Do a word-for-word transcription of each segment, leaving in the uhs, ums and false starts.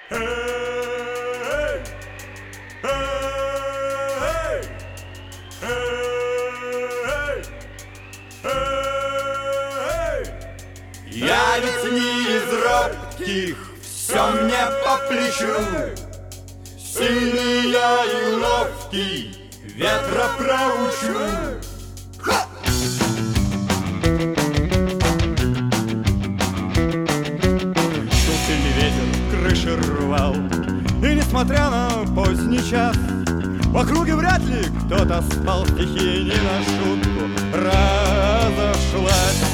Эй, эй, эй, эй. Я ведь не из робких, все мне по плечу. Сильный я и ловкий, ветра проучу. Ха! Шел сильный ветер, крыши рвал, и несмотря на поздний час, в округе вряд ли кто-то спал, стихия не на шутку разошлась.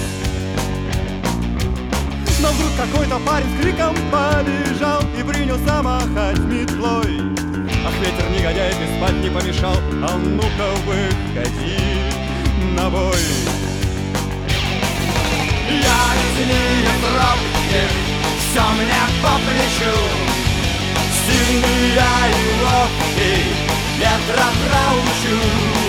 Но вдруг какой-то парень с криком побежал и принялся махать метлой. Ах, ветер негодяй, ты спать не помешал, а ну-ка выходи на бой. Я ведь не из робких, все мне по плечу. Сильный я и ловкий, ветра проучу.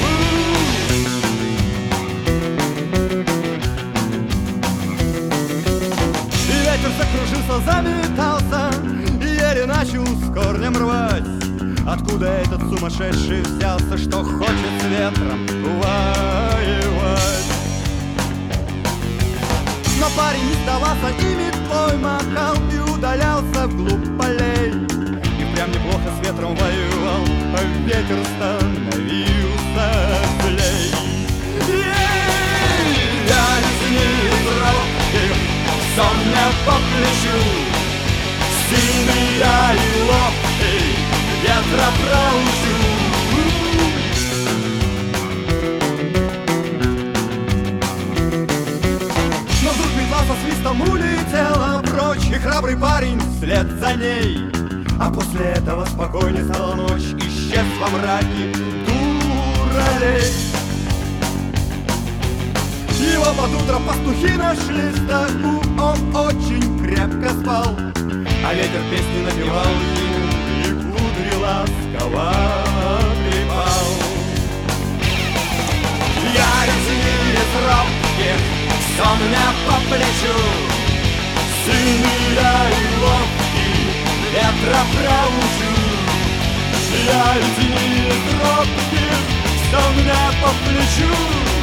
Ветер закружился, заметался и еле начал с корнем рвать. Откуда этот сумасшедший взялся, что хочет с ветром воевать? Но парень не сдавался и метлой махал и удалялся вглубь полей. И прям неплохо с ветром воевал, а ветер становился злей. Я ведь не из робких, все мне по плечу. Сильный я и ловкий, ветра проучу. Но вдруг метла со свистом улетела прочь, и храбрый парень вслед за ней. А после этого спокойней стала ночь, исчез во мраке дуралей. Его под утро пастухи нашли в стогу, он очень крепко спал, а ветер песни напевал ему и кудри ласково трепал. Я ведь не из робких, все мне по плечу. Сильный я и ловкий, ветра проучу. Я ведь не из робких, все мне по плечу.